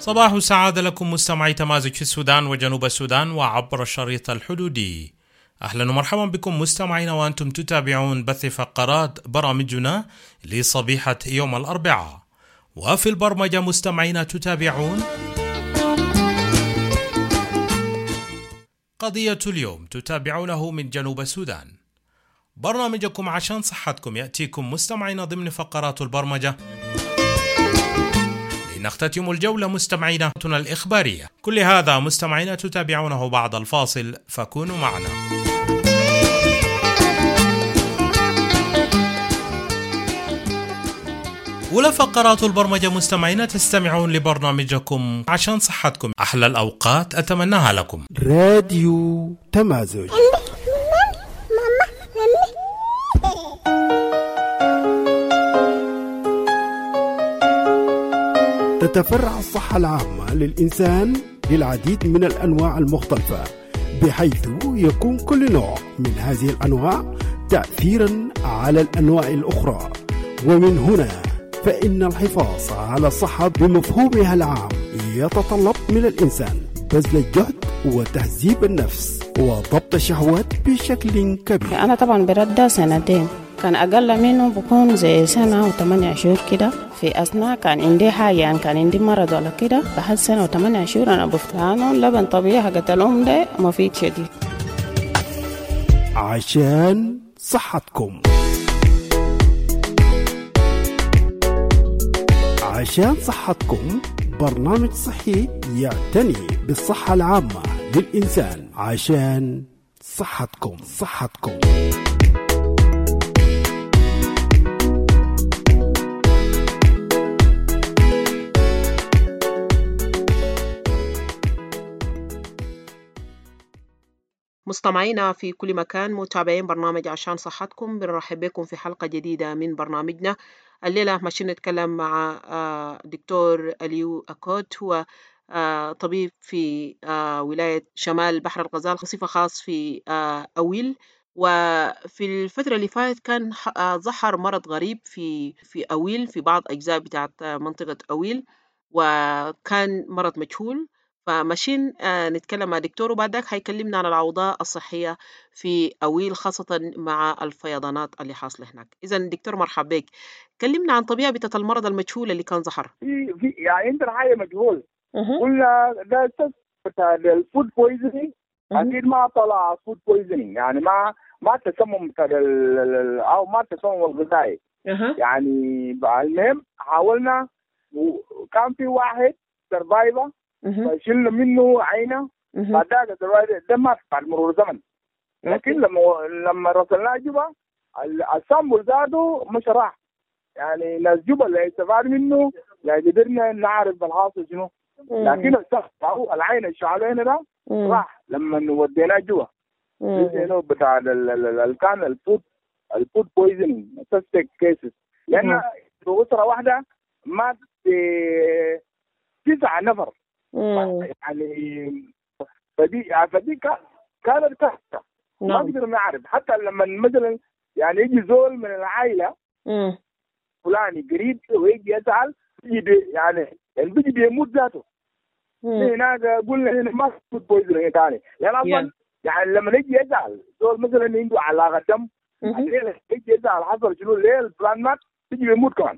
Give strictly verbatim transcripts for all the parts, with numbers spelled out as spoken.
صباح السعادة لكم مستمعي تمازج في السودان وجنوب السودان وعبر الشريط الحدودي. أهلا ومرحبا بكم مستمعين وأنتم تتابعون بث فقرات برامجنا لصبيحة يوم الأربعاء. وفي البرمجة مستمعين تتابعون قضية اليوم تتابعونه من جنوب السودان. برنامجكم عشان صحتكم يأتيكم مستمعين ضمن فقرات البرمجة نختتم الجولة مستمعينا الإخبارية. كل هذا مستمعينا تتابعونه بعد الفاصل، فكونوا معنا. أولى فقرات البرمجة مستمعينا تستمعون لبرنامجكم عشان صحتكم. أحلى الأوقات أتمناها لكم. راديو تمازج. تتفرع الصحة العامة للإنسان للعديد من الأنواع المختلفة، بحيث يكون كل نوع من هذه الأنواع تأثيرا على الأنواع الأخرى. ومن هنا فإن الحفاظ على الصحة بمفهومها العام يتطلب من الإنسان بذل الجهد وتهذيب النفس وضبط الشهوات بشكل كبير. أنا طبعا برده سنتين، كان أقل منه بكون زي سنة وثمانية شهور كده. في أثناء كان عندي حاجة، يعني كان عندي مرض ولا كده، بعد سنة وثمانية شهور أنا بفتانه لبن طبيعي حقت الأم ده مفيد شديد. عشان صحتكم. عشان صحتكم برنامج صحي يعتني بالصحة العامة للإنسان. عشان صحتكم صحتكم مستمعينا في كل مكان، متابعين برنامج عشان صحتكم، بنرحب بكم في حلقة جديدة من برنامجنا. الليلة ماشيين نتكلم مع دكتور أليو أكوت، هو طبيب في ولاية شمال بحر الغزال، صفة خاص في أويل. وفي الفترة اللي فاتت كان ظهر مرض غريب في في أويل، في بعض أجزاء بتاعت منطقة أويل، وكان مرض مجهول. فماشيين آه نتكلم مع دكتور، وبعدك هيكلمنا عن الأوضاع الصحية في أويل، خاصة مع الفيضانات اللي حاصلة هناك. إذن دكتور مرحب بك، كلمنا عن طبيعة المرض المجهول اللي كان ظهر. في في يعني عندنا حاجة مجهول، قلنا ده بتاع الفود بويزنينج، أكيد ما طلع فود بويزنينج، يعني ما ما التسمم بتاع أو ما التسمم الغذائي. يعني المهم حاولنا، وكان في واحد سرفايفر فشلنا منه عينه، بعدها ده مات بعد مرور زمن. لكن لما لما رسلناه جوبا السامبل ذاته مش راح، يعني ناس جوبا اللي استفاد منه يعني قدرنا نعرف الحاصل شنو. لكن السامبل العين الشعله هنا ده راح لما وديناه جوبا انه بتاع ال كان الفود الفود بويزنينج سسبكت كيسز، لان في اسره واحده مات تسعة نفر. يعني فدي فدي كانت كارثة، ما قدرنا نعرف. حتى لما مثلا يعني يجي زول من العائلة مم. فلاني قريب ويجي يسأل يجي يعني بيجي بيموت ذاته. هناك قلنا هنا ما في بويزنينج ثاني، لأن أصلا يعني لما يجي يسأل زول مثلا عنده علاقة دم، يجي يسأل حصل شنو ليه الفلان مات، يجي بيموت كمان.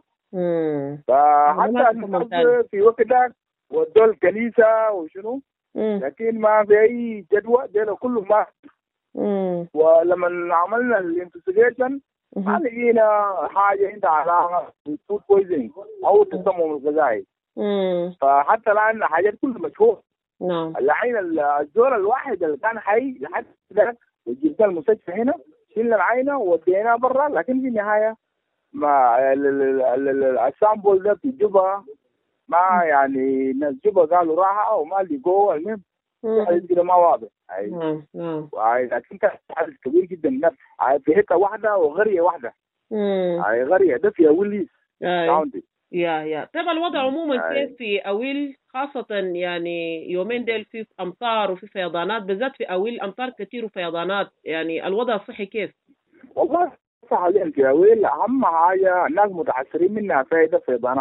فحتى في وقت ده ودوا الكنيسة وشنو، مم. لكن ما في أي جدوى، ده كله ما. مم. ولما عملنا الانفستيجيشن ما لقينا حاجة عندها علاقة بالفود بويزنينج أو التسمم الغذائي. فحتى الآن حاجات كلها مشهورة. نعم. العين الزول الواحد اللي كان حي لحد ده وجبنا المستشفى هنا، شلنا العينة ووديناه برا، لكن في النهاية ما السامبل ده في جوبا ما يعني ناس جوبا قالوا راحة أو ما لقوه. المهم حاجة كده ما واضح. نعم نعم. لكن كان حدث كبير جدا في حتة واحدة وغرية واحدة. هاي غرية ده في أويل كاونتي. يا يا طبعا الوضع عموما كيف في أويل، خاصة يعني يومين ديل في أمطار وفي فيضانات، بالذات في أويل أمطار كتير وفيضانات، يعني الوضع الصحي كيف؟ والله حاليا في أويل أهم حاجة الناس متعثرين منها فايدة فيضانات.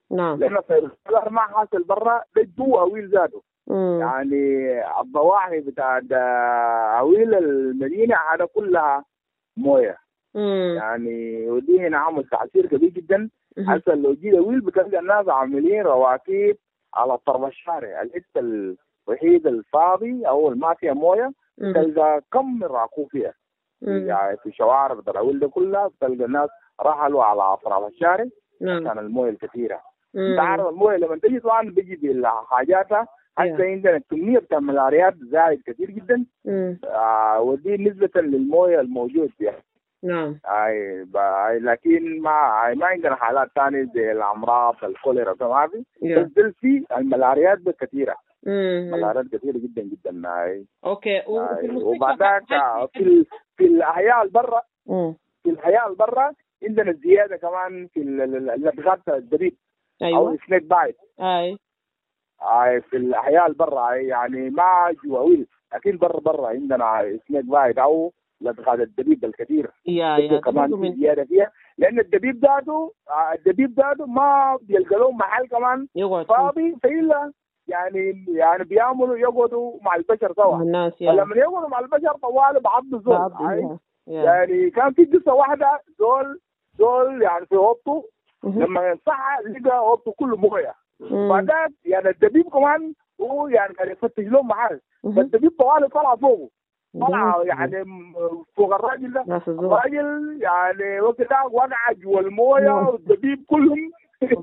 نعم. لأن الصيد البحر ما حاصل برا ده جوا أويل ذاته. يعني الضواحي بتاع أويل المدينة هذا كلها موية. مم. يعني ودي هنا عمل تأثير كبير جدا. حتى لو جيت أويل بتلقى الناس عاملين رواكيب على طرف الشارع، الحتة الوحيد الفاضي أو ما فيها موية تلقى كم من راكوب فيها. يعني في شوارع بتاع أويل ده كلها بتلقى الناس رحلوا على أطراف الشارع عشان الموية الكثيرة. انت عارف المويه لما تجي طبعا بيجي بالحاجاتها حتى عندنا الكميه بتاع الملاريات زايد كثير جدا. آه ودي نسبه للمويه الموجود فيها. نعم. اي لكن ما ما عندنا حالات ثانيه زي الامراض الكوليرا ما في. بس في الملاريات كثيره. ملاريات كثيره جدا جدا. اي اوكي. وبعدك في في الاحياء البرة في الاحياء البرة عندنا زياده كمان في اللدغات الدبيب. أيوة. او سنيك بايت. اي اي في الاحياء البرة يعني ما جواويل لكن برا برا عندنا سنيك بايت او لدغات الدبيب الكثير. يا يا كمان في زياده فيها لان الدبيب ذاته الدبيب ذاته ما بيلقى لهم محل كمان فاضي فإلا يعني يعني بيعملوا يقعدوا مع البشر سوا. الناس فلما يقعدوا مع البشر طوال بعض الزول. يعني كان في قصه واحده زول زول يعني في اوضته لما صحى لقى اوضته كله مويه. بعدين يعني الدبيب كمان هو يعني كان يفتش لهم محل فالدبيب طوالي طلع فوقه طلع يعني فوق الراجل ده. الراجل يعني وقتها وقع جوا المويه والدبيب كلهم.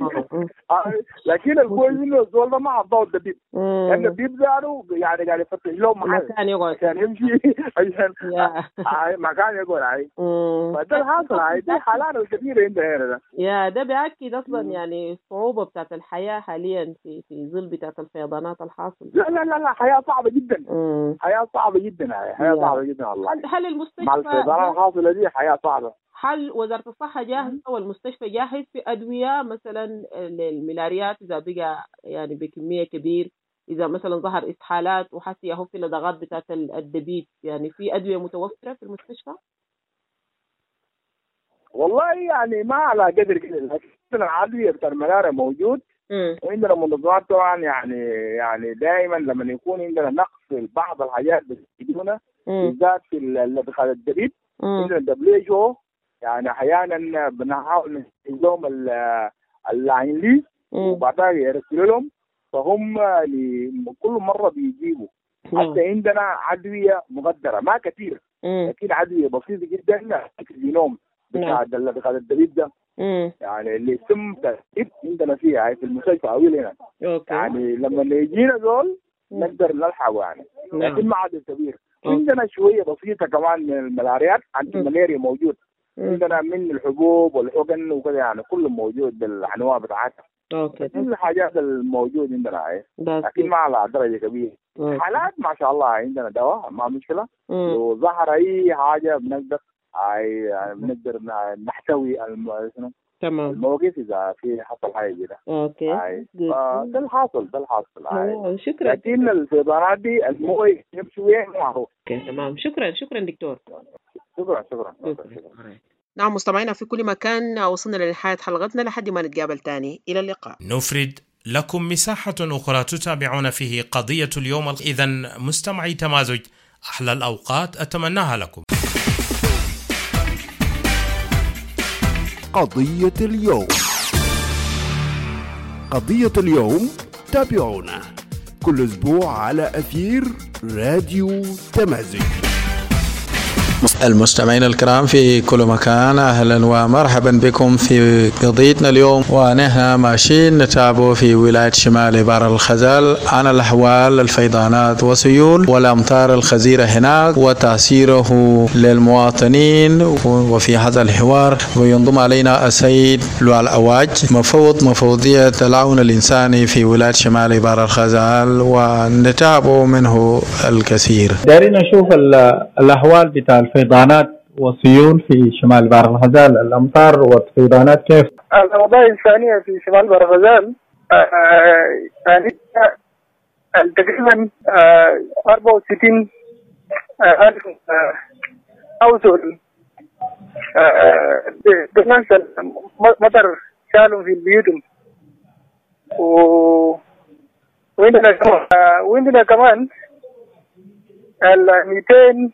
لكن الكويس انه الزول ده ما عضاه الدبيب لان الدبيب زاره يعني قاعد يفتش لهم محل مكان يقعد عشان يمشي عشان مكان يقعد عليه. فده الحاصل هاي دي حالات الكثيره عندنا هنا ده. يا ده بيأكد اصلا يعني الصعوبه بتاعت الحياه حاليا في في ظل بتاعت الفيضانات الحاصله. لا لا لا لا حياه صعبه جدا. مم. حياه صعبه جدا هاي حياه صعبه جدا والله. هل المستشفى مع الفيضانات الحاصله دي حياه صعبه. هل وزارة الصحة جاهزة أو المستشفى جاهز في أدوية مثلا للملاريات إذا بقى يعني بكمية كبير، إذا مثلا ظهر إسهالات وحسي أهو في لدغات بتاعة الدبيب، يعني في أدوية متوفرة في المستشفى؟ والله يعني ما على قدر كده لكن الأدوية بتاع الملاريا موجود. وعندنا منظمات طبعا يعني يعني دائما لما يكون عندنا نقص في بعض الحاجات بتجيبنا بالذات في لدغات الدبيب عندنا دبليو يعني احيانا بنحاول ننزل لهم اللاين لي وبعدها يرسلوا لهم فهم كل مره بيجيبوا. حتى عندنا ادويه مقدره ما كثير لكن ادويه بسيطه جدا الجينوم بتاع الدبيب ده يعني اللي يتم تركيب عندنا فيها في المستشفى او هنا. يعني لما يجينا دول نقدر نلحقه يعني لكن ما عدد كبير. عندنا شويه بسيطه كمان من الملاريات انتي ملاريا موجود. عندنا من الحبوب والحقن وكذا يعني كله موجود بالانواع بتاعتها. اوكي كل الحاجات الموجود عندنا هاي لكن ما على درجه كبيره. حالات ما شاء الله عندنا دواء ما مشكله. لو ظهر اي حاجه بنقدر اي يعني بنقدر نحتوي تمام الموقف اذا في حصل حاجه كده. اوكي ده الحاصل ده الحاصل. شكرا. لكن الفيضانات دي المويه يمشي وين معروف. تمام شكرا شكرا دكتور. شكرا شكرا, شكرا. نعم مستمعينا في كل مكان وصلنا لنهاية حلقتنا لحد ما نتقابل تاني. إلى اللقاء. نفرد لكم مساحة أخرى تتابعون فيه قضية اليوم. إذن مستمعي تمازج أحلى الأوقات أتمناها لكم. قضية اليوم. قضية اليوم تابعونا كل أسبوع على أثير راديو تمازج. المستمعين الكرام في كل مكان أهلا ومرحبا بكم في قضيتنا اليوم، ونحن ماشيين نتابع في ولاية شمال بحر الغزال عن الأحوال الفيضانات والسيول والأمطار الغزيرة هناك وتأثيره للمواطنين. وفي هذا الحوار وينضم علينا السيد لؤي الأواج مفوض مفوضية العون الإنساني في ولاية شمال بحر الغزال ونتابع منه الكثير. دارين نشوف الأحوال بتاع الفيضانات والسيول في شمال بحر الغزال، الأمطار والفيضانات كيف؟ الأوضاع الإنسانية في شمال بحر الغزال يعني تقريبا أربعة وستين ألف أوسول بالنسبة مطر شالوا في بيوتهم و وعندنا كمان وعندنا كمان ال مئتين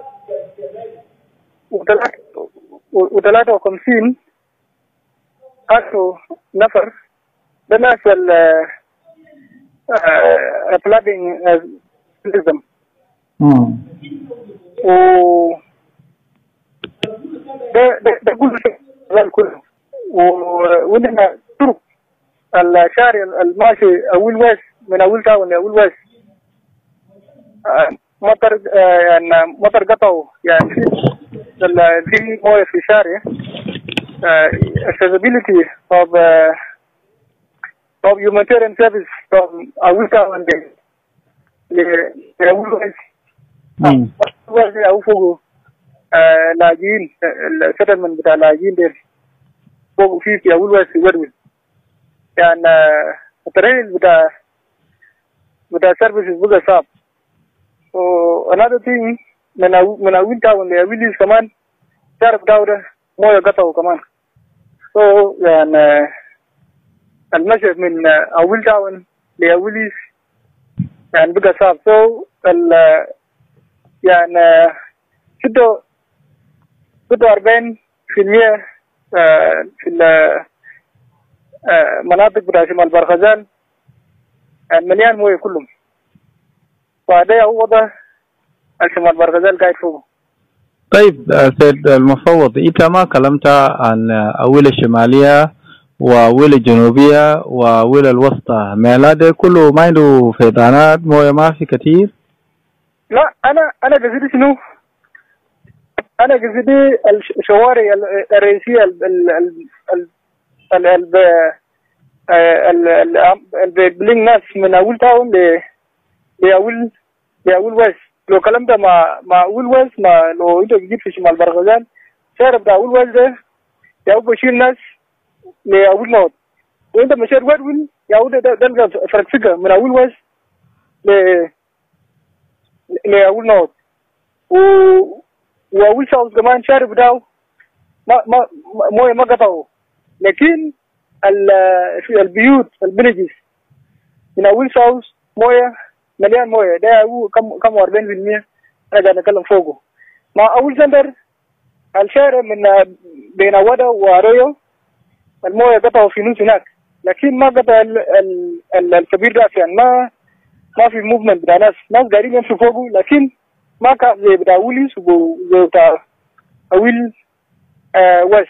وثلاثة وخمسين ألف نفر ده ناس ال flooding tourism. و ده ده ده كله شغال كله. وعندنا طرق الشارع الماشي أول ويس من أول تاون لأول ويس مطر يعني مطر قطعوا يعني في مويه في الشارع accessibility of uh, of humanitarian service from أول تاون لأول ويس ويس أو فوق لاجين السيتلمنت بتاع لاجين ده فوق في في أول ويس ويروي يعني التريل بتاع بتاع services بقى صعب. So another thing من أو من أول تاون لأول كمان تعرف داودة مويه قطعوا كمان. So يعني المشي من أول تاون لأول يعني بقى صعب. So ال يعني كده كده أربعين في المية في المناطق بتاع شمال برغزال مليان مويه كلهم. فده هو ده الشمال برغزال قاعد فوقه. طيب سيد المفوض، انت ما كلمت عن أويل الشمالية وأويل الجنوبية وأويل الوسطى، ميلاد كله ما عنده فيضانات مويه ما في كتير؟ لا أنا أنا قصدي شنو؟ أنا قصدي الشوارع الرئيسية ال ال ال ال ال ال بلين ناس من أول تاون ل لأول لأول ويس. لو كلام ده مع مع أول ويس، ما لو أنت جيت في شمال برغزال شارع بتاع أول ويس ده يا أبو بشيل ناس لأول نوت، وأنت مشيت وين يا أبو ده تلقى فرقة من أول ويس ل لأول نوت. و وأول ساوث كمان شارع بتاعه ما ما مويه ما قطعوا، لكن ال في البيوت البلجز من أول ساوث مويه مليان مويه. ده هو كم كم أربعين بالمية أنا قاعد أتكلم فوقه. مع أول سنتر الشارع من بين ودا وأرويو المويه قطعوا في نص هناك، لكن ما قطع ال ال الكبير ده يعني ما ما في موفمنت بتاع ناس ناس قاعدين يمشوا فوقه، لكن ما كان زي بتاع وليس وزي بتاع أويل آه ويس.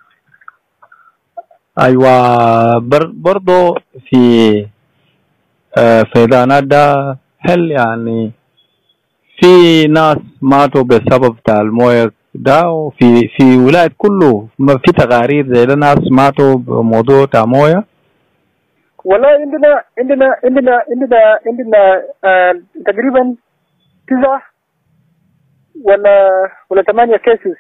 أيوة برضو في آه فيضانات ده، هل يعني في ناس ماتوا بسبب بتاع المويه ده؟ وفي في ولاية كله ما في تقارير زي ده ناس ماتوا بموضوع بتاع مويه؟ والله عندنا عندنا عندنا عندنا عندنا آه تقريبا تسعة ولا ولا ثمانية كيسز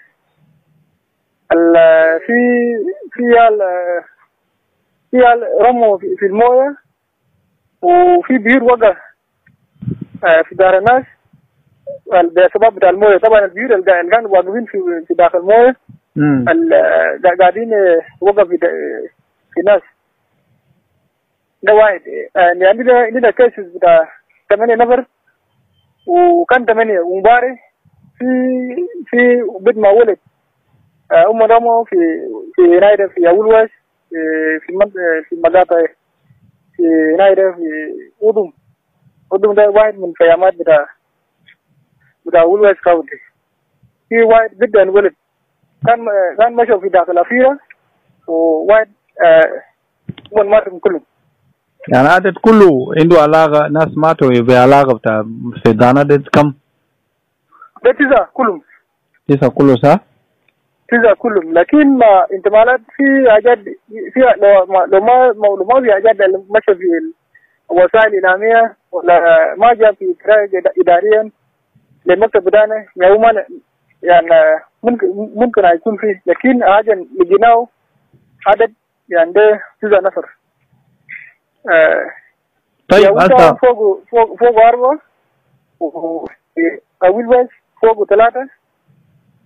في في في رموا في المويه، وفي بير وقع في دار الناس بسبب بتاع المويه. طبعا البير اللي كانوا واقفين في في داخل المويه قاعدين وقف في في ناس. ده واحد يعني عندنا عندنا كيسز بتاع ثمانية نفر، وكان ثمانية ومباري في في بيت ما ولد أم رموا في في نايرة في أول ويس في في المقاطع في نايرة في أودم. أودم ده واحد من خيامات بتاع بتاع أول ويس كاونتي. في واحد جدا ولد كان كان مشوا في داخل الأخيرة، وواحد هم ماتوا كلهم. يعني عدد كله عنده علاقة، ناس ماتوا بعلاقة بتاع فيضانات ده كم؟ ده تسعة كلهم. تسعة كله صح؟ تسعة كلهم، لكن ما انتمالات في حاجات في لو ما لو ما لو ما في حاجات ماشية في الوسائل الإعلامية ولا ما جاء في إجراء إداريا للمكتب بتاعنا يوما يعني ممكن ممكن يكون فيه، لكن حاجة لقيناه عدد يعني ده تسعة نفر. آه طيب هسه فوق فوق فوق أربعة، وأويل ويس فوق ثلاثة،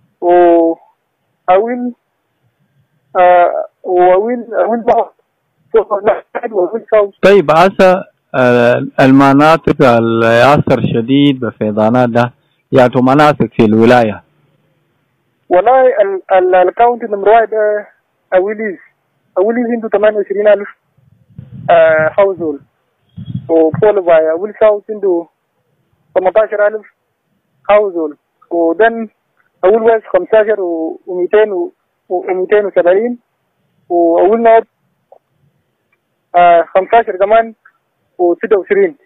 وأويل آه وأويل أويل طيب هسه المناطق اللي يأثر شديد بفيضانات ده يعطوا مناطق في الولاية. والله الكاونتي نمبر واحد أويليز أويليز عنده ثمانية وعشرين ألف هاوزول، وفولو باي أويل ساوث عنده ثمانية عشر ألف هاوزول، ودن أول ويست خمسة عشر ومئتين ومئتين وسبعين، وأول نورث خمسة عشر كمان وستة وعشرين،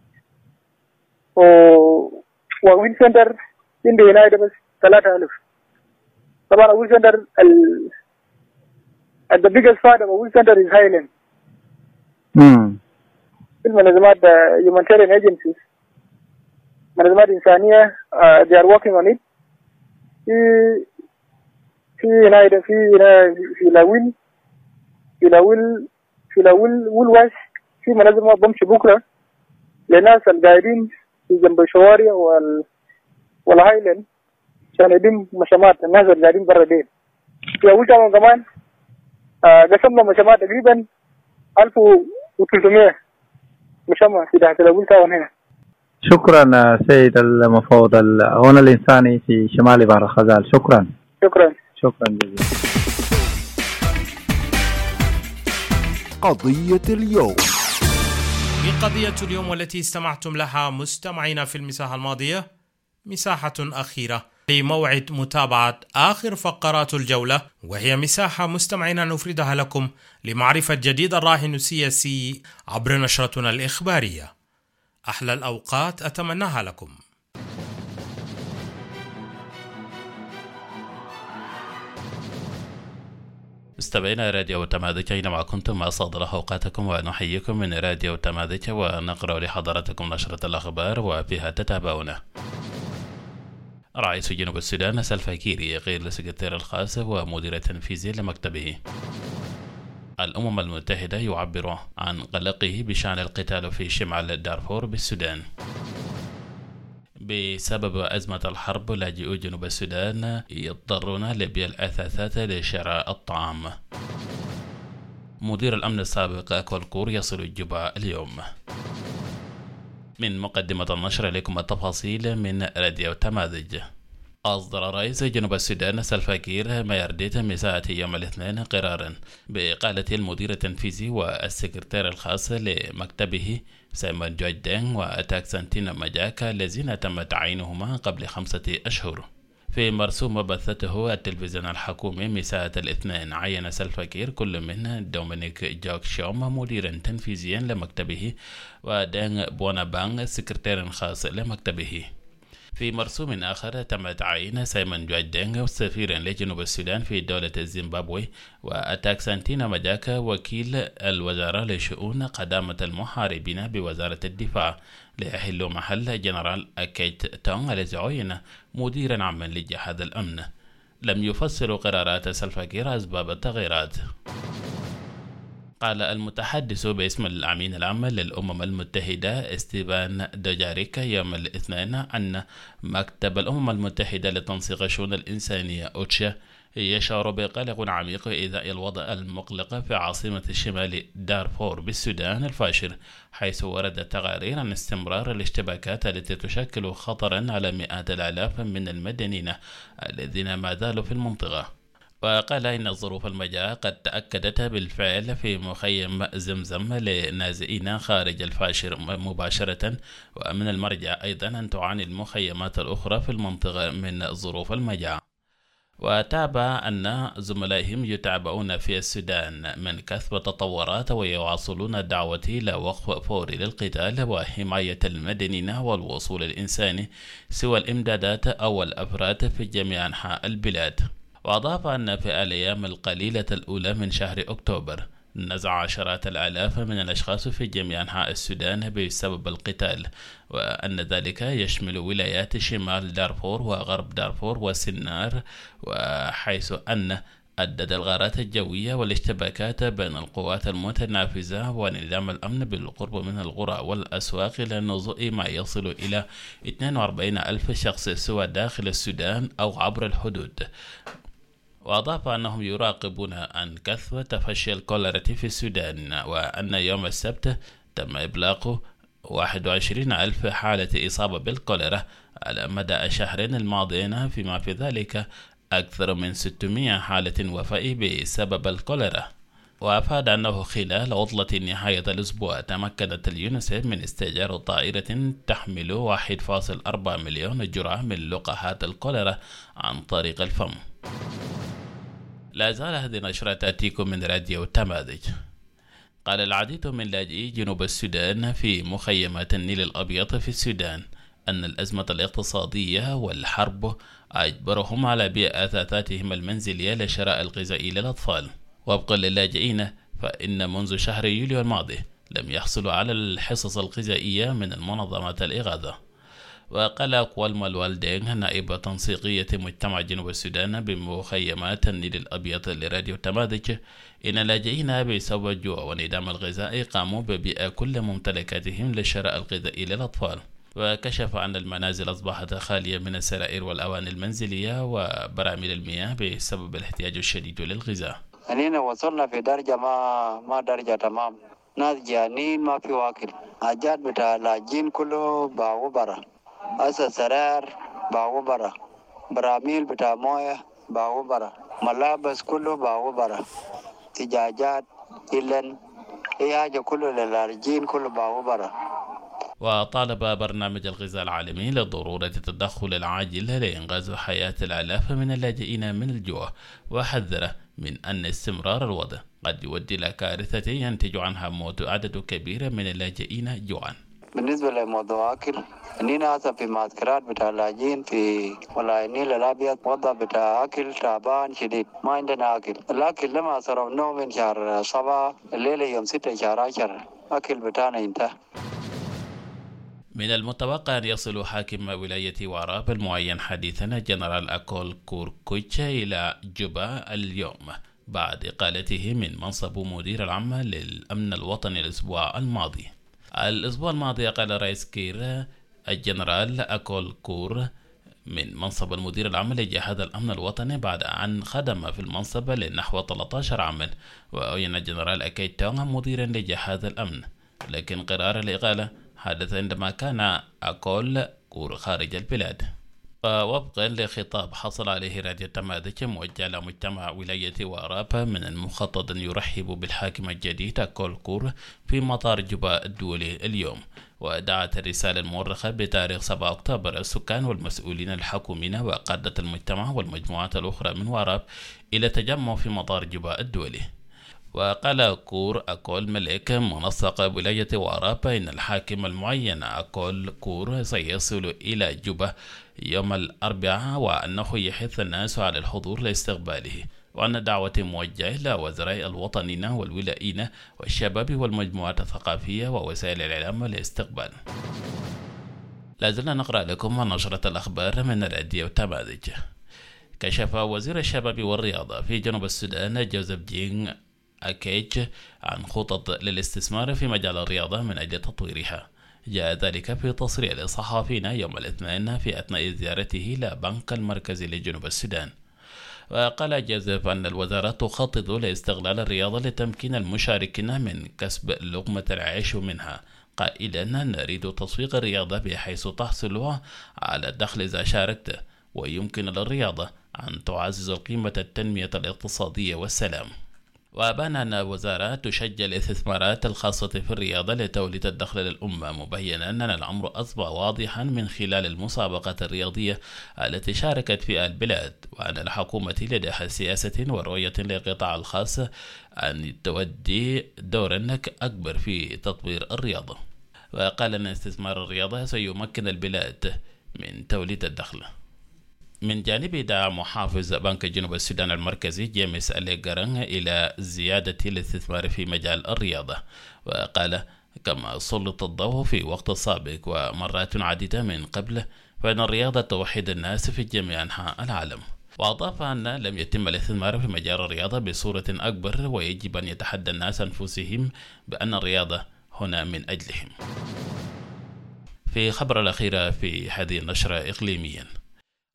وأول سنتر عنده هنا بس ثلاثة ألف. طبعا أول سنتر ال the biggest part of أول سنتر is Highland. امم المنظمات humanitarian agencies منظمات إنسانية uh, they are working on it. في في هنا في هنا في لاويل في لاويل في لاويل والواش في منظمة بمشي بكرة للناس القاعدين في جنب الشوارع وال والهايلاند عشان يدم مشامات الناس اللي قاعدين برا دين. في أول تاون كمان آه قسمنا مشامات تقريبا ألف وثلاثمية مشامة في تحت الأول تاون هنا. شكرا سيد المفوض هنا الإنساني في شمال بحر الغزال. شكرا شكرا شكرا جزيلا. قضية اليوم. في قضية اليوم والتي استمعتم لها مستمعينا في المساحة الماضية مساحة أخيرة لموعد متابعة آخر فقرات الجولة، وهي مساحة مستمعينا نفردها لكم لمعرفة جديد الراهن السياسي عبر نشرتنا الإخبارية. أحلى الأوقات أتمناها لكم. مستمعينا راديو تماذج أينما كنتم أسعد الله أوقاتكم ونحييكم من راديو تماذج، ونقرأ لحضراتكم نشرة الأخبار وفيها تتابعون. رئيس جنوب السودان سلفا كير يغير السكرتير الخاص ومدير التنفيذي لمكتبه. الأمم المتحدة يعبر عن قلقه بشأن القتال في شمال دارفور بالسودان. بسبب أزمة الحرب لاجئو جنوب السودان يضطرون لبيع الأثاثات لشراء الطعام. مدير الأمن السابق كولكور يصل الجوبا اليوم. من مقدمة النشر لكم التفاصيل من راديو تماذج. أصدر رئيس جنوب السودان سلفا كير ما يرديت مساء يوم الاثنين قرارا بإقالة المدير التنفيذي والسكرتير الخاص لمكتبه سايمون جوج دينغ وأتاك سانتينا ماجاكا الذين تم تعيينهما قبل خمسة أشهر. في مرسوم بثته التلفزيون الحكومي مساء الاثنين عين سلفا كير كل من دومينيك جوك شوم مديرا تنفيذيا لمكتبه ودينغ بونابانغ سكرتير خاص لمكتبه. في مرسوم آخر تم تعيين سايمون جوج دينغ سفيرا لجنوب السودان في دولة زيمبابوي، وأتاك سانتينا ماجاكا وكيل الوزارة لشؤون قدامة المحاربين بوزارة الدفاع ليحل محل جنرال أكيت تونغ الذي عين مديرا عاما لجهاز الأمن. لم يفسر قرارات سلفا كير أسباب التغييرات. قال المتحدث باسم الأمين العام للأمم المتحدة ستيفان دوجاريك يوم الاثنين أن مكتب الأمم المتحدة لتنسيق الشؤون الإنسانية أوتشا يشعر بقلق عميق إزاء الوضع المقلق في عاصمة الشمال دارفور بالسودان الفاشل، حيث وردت تقارير عن استمرار الاشتباكات التي تشكل خطرا على مئات الآلاف من المدنيين الذين ما زالوا في المنطقة. وقال إن ظروف المجاعة قد تأكدت بالفعل في مخيم زمزم لنازئين خارج الفاشر مباشرة، ومن المرجع أيضا أن تعاني المخيمات الأخرى في المنطقة من ظروف المجاعة. وتابع أن زملائهم يتابعون في السودان من كثب التطورات ويواصلون الدعوة إلى وقف فوري للقتال وحماية المدنيين والوصول الإنساني سوى الإمدادات أو الأفراد في جميع أنحاء البلاد. وأضاف أن في الأيام القليلة الأولى من شهر أكتوبر نزع عشرات الآلاف من الأشخاص في جميع أنحاء السودان بسبب القتال، وأن ذلك يشمل ولايات شمال دارفور وغرب دارفور وسنار، وحيث أن أدت الغارات الجوية والاشتباكات بين القوات المتنافسة ونظام الأمن بالقرب من القرى والأسواق إلى نزوء ما يصل إلى اثنين وأربعين ألف شخص سواء داخل السودان أو عبر الحدود. وأضاف أنهم يراقبون عن كثرة تفشي الكوليرا في السودان، وأن يوم السبت تم إبلاغ واحد وعشرين ألف حالة إصابة بالكوليرا على مدى الشهرين الماضيين، فيما في ذلك أكثر من ستمائة حالة وفاة بسبب الكوليرا. وأفاد أنه خلال عطلة نهاية الأسبوع تمكنت اليونيسيف من استئجار طائرة تحمل واحد فاصلة أربعة مليون جرعة من لقاحات الكوليرا عن طريق الفم. لا زال هذه النشرة تأتيكم من راديو تماذج. قال العديد من لاجئي جنوب السودان في مخيمات النيل الأبيض في السودان أن الأزمة الاقتصادية والحرب أجبرهم على بيع أثاثاتهم المنزلية لشراء الغذاء للأطفال. وفقا للاجئين فإن منذ شهر يوليو الماضي لم يحصلوا على الحصص الغذائية من المنظمات الإغاثة. وقال أقوال الوالدين نائبة تنسيقية مجتمع جنوب السودان بمخيمات النيل الأبيض لراديو تماذج إن اللاجئين بسبب الجوع وانعدام الغذاء قاموا ببيع كل ممتلكاتهم لشراء الغذاء للأطفال. وكشف أن المنازل أصبحت خالية من السرائر والأواني المنزلية وبراميل المياه بسبب الاحتياج الشديد للغذاء. أننا وصلنا في درجة ما ما درجة تمام، ناس جانين ما في واكل، حاجات بتاع لاجين كله باعوا برا، أسا سرائر باعوا برا، براميل بتاع موية باعوا برا، ملابس كله باعوا برا، تجاجات إلن أي حاجة كله للاجين كله باعوا برا. وطالب برنامج الغذاء العالمي لضرورة التدخل العاجل لإنقاذ حياة الآلاف من اللاجئين من الجوع، وحذر من أن استمرار الوضع قد يؤدي إلى كارثة ينتج عنها موت عدد كبير من اللاجئين جوعا. بالنسبة لموضوع أكل، إننا هسه في معسكرات بتاع اللاجئين في ولاية النيل الأبيض وضع بتاع أكل تعبان شديد، ما عندنا أكل. الأكل لما صرفناه من شهر سبعة الليلة يوم ستة شهر عشر أكل بتاعنا انتهى. من المتوقع أن يصل حاكم ولاية وراب المعين حديثا جنرال أكول كوركوتش إلى جوبا اليوم بعد إقالته من منصب مدير العام للأمن الوطني الأسبوع الماضي. الأسبوع الماضي أقال رئيس كير الجنرال أكول كور من منصب المدير العام لجهاز الأمن الوطني بعد أن خدم في المنصب لنحو ثلاثة عشر عاما، وأعين الجنرال أكيد تونغ مديرا لجهاز الأمن، لكن قرار الإقالة حدث عندما كان أكول كور خارج البلاد. ووفقا لخطاب حصل عليه راديو تماذج موجه لمجتمع ولاية وراب من المخطط أن يرحب بالحاكم الجديد أكول كور في مطار جوبا الدولي اليوم. ودعت الرسالة المؤرخة بتاريخ سبعة أكتوبر السكان والمسؤولين الحكوميين وقادة المجتمع والمجموعات الأخرى من وراب إلى تجمع في مطار جوبا الدولي. وقال كور أكول ملك منسق ولاية وراب إن الحاكم المعين أكول كور سيصل إلى جوبا يوم الأربعاء، وأنه يحث الناس على الحضور لاستقباله، وأن دعوة موجهة إلى وزراء الوطنيين والولائيين والشباب والمجموعات الثقافية ووسائل الإعلام لاستقبال. لازلنا نقرأ لكم نشرة الأخبار من راديو تماذج. كشف وزير الشباب والرياضة في جنوب السودان جوزيف جين أكيج عن خطط للاستثمار في مجال الرياضة من أجل تطويرها. جاء ذلك في تصريح للصحفيين يوم الاثنين في أثناء زيارته إلى بنك المركزي لجنوب السودان. وقال جوزيف أن الوزارة تخطط لاستغلال الرياضة لتمكين المشاركين من كسب لقمة العيش منها، قائلا نريد تسويق الرياضة بحيث تحصل على الدخل إذا شاركت، ويمكن للرياضة أن تعزز قيمة التنمية الاقتصادية والسلام. وأبان أن الوزارة تشجع الاستثمارات الخاصة في الرياضة لتوليد الدخل للأمة، مبينا أن الأمر أصبح واضحا من خلال المسابقات الرياضية التي شاركت فيها البلاد، وأن الحكومة لديها سياسة ورؤية للقطاع الخاص أن تؤدي دورا أكبر في تطوير الرياضة. وقال أن استثمار الرياضة سيمكن البلاد من توليد الدخل. من جانب دعا محافظ بنك جنوب السودان المركزي جيمس أليغاران إلى زيادة الاستثمار في مجال الرياضة، وقال كما سلط الضوء في وقت سابق ومرات عديدة من قبل فإن الرياضة توحد الناس في جميع أنحاء العالم. وأضاف أن لم يتم الاستثمار في مجال الرياضة بصورة أكبر، ويجب أن يتحدى الناس أنفسهم بأن الرياضة هنا من أجلهم. في خبر الأخيرة في هذه النشرة إقليميا،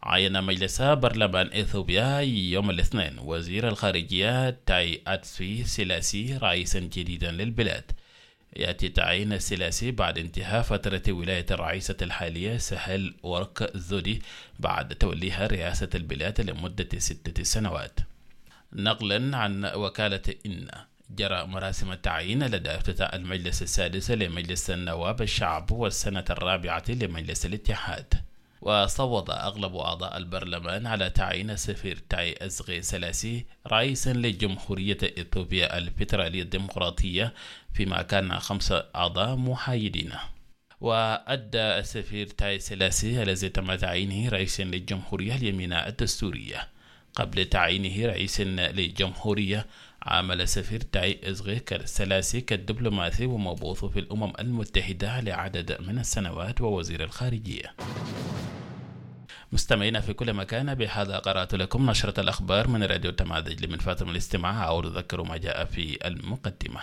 عين مجلس برلمان إثيوبيا يوم الاثنين وزير الخارجية تاي أتسي سيلاسي رئيسا جديدا للبلاد. يأتي تعيين السيلاسي بعد انتهاء فترة ولاية الرئيسة الحالية سهل ورك زودي بعد توليها رئاسة البلاد لمدة ستة سنوات. نقلا عن وكالة إن، جرى مراسم التعيين لدى افتتاح المجلس السادس لمجلس النواب الشعب والسنة الرابعة لمجلس الاتحاد. وصوت أغلب أعضاء البرلمان على تعيين السفير تاي أزغي سلاسي رئيسا لجمهورية إثيوبيا الفيدرالية الديمقراطية، فيما كان خمسة أعضاء محايدين. وأدى السفير تاي سلاسي الذي تم تعيينه رئيسا للجمهورية اليميناء الدستورية. قبل تعيينه رئيسا للجمهورية عمل السفير تاي أزغي سلاسي كدبلوماسي ومبعوث في الأمم المتحدة لعدد من السنوات ووزير الخارجية. مستمعين في كل مكان، بهذا قرأت لكم نشرة الأخبار من راديو تمازج. لمن فاتم الاستماع أعود أذكر ما جاء في المقدمة.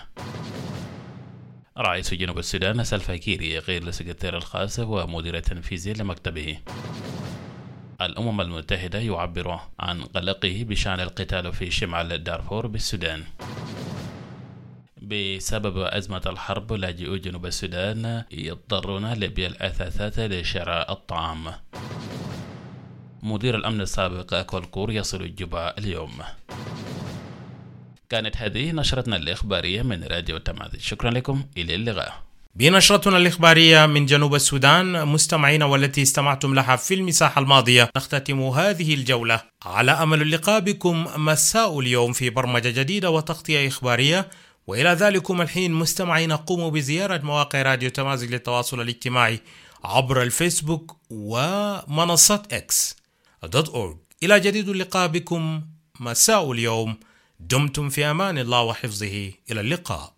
رئيس جنوب السودان سلفا كير غير السكرتير الخاص ومدير التنفيذي لمكتبه. الأمم المتحدة يعبر عن قلقه بشأن القتال في شمال دارفور بالسودان. بسبب أزمة الحرب لاجئو جنوب السودان يضطرون لبيع الأثاثات لشراء الطعام. مدير الأمن السابق أكولكور يصل الجوبا اليوم. كانت هذه نشرتنا الإخبارية من راديو تمازج. شكرا لكم، إلى اللقاء. بنشرتنا الإخبارية من جنوب السودان مستمعين، والتي استمعتم لها في المساحة الماضية، نختتم هذه الجولة على أمل اللقاء بكم مساء اليوم في برمجة جديدة وتغطية إخبارية. وإلى ذلكم الحين مستمعين، قوموا بزيارة مواقع راديو تمازج للتواصل الاجتماعي عبر الفيسبوك ومنصة إكس دوت أورج. إلى جديد اللقاء بكم مساء اليوم. دمتم في أمان الله وحفظه. إلى اللقاء.